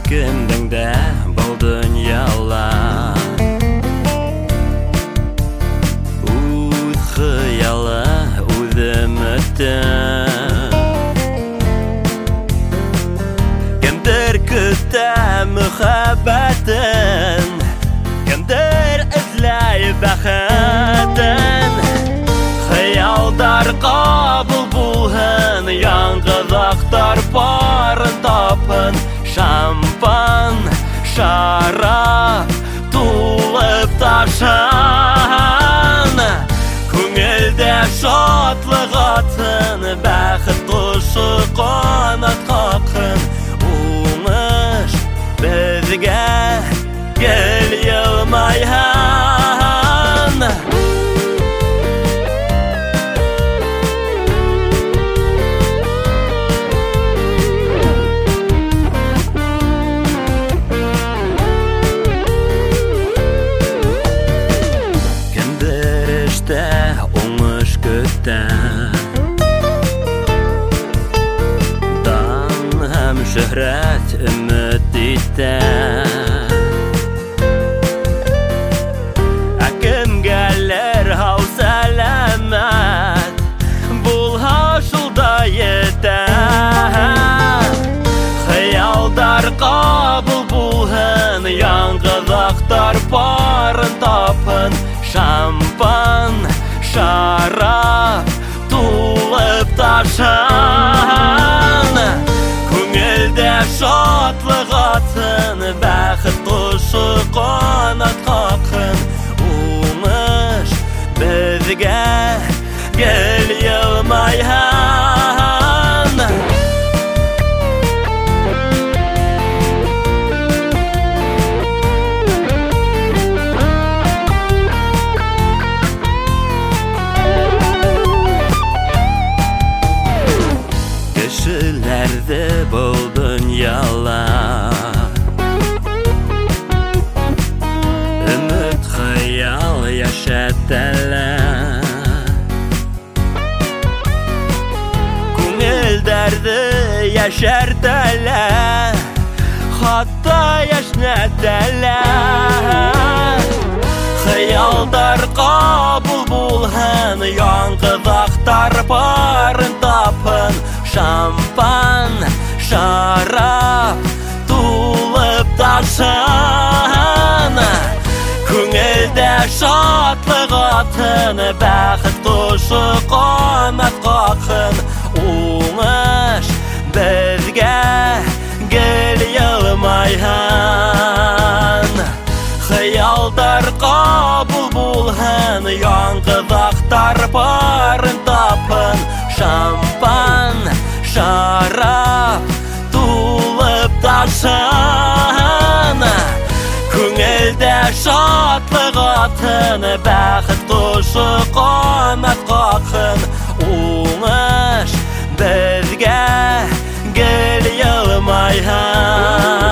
Кімдіңді бұл дүнияла Үз қиялы, үз үміті Кімдір күтті мұхаббатын Кімдір ізләй бәхетін Қиялдар қабыл бұлғын Яңғызақтар барын тапын Шампан, шарап, тулып ташан Көңілде шатлық атын Бәхіт құшы қанат қақын Уңыш бізге кел елмайхан Оңыш көтті Дан һәм шөһрәт үміт итті Әкімгәлер һау сәләмәт Бұл һашылда етті Хыялдар қабыл бұлғын Яңғызақтар барын тапын Шампан, шарап, тулып ташан Көңілде шатлық атын Бәхіт құшы қанат қақын Уңыш бізге кел елмайхан Кешеләрді бұл дүнияла Үміт қиял яшәтәлә Күңелдәрді яшәртәлә Хатта яшнәтәлә Хыялдар қабыл бұлғын Яңғызақтар барын тапын Шампан, шарап, тулып ташан Көңілде шатлық атын Бәхіт құшы қанат қақын Уңыш бізге кел елмайхан Хыялдар қабыл бұлғын Яңғызақтар барын тапын Шампан, шарап, тулып ташан Көңілде шатлық атын Бәхіт құшы қанат қақын Уңыш бізге кел елмайхан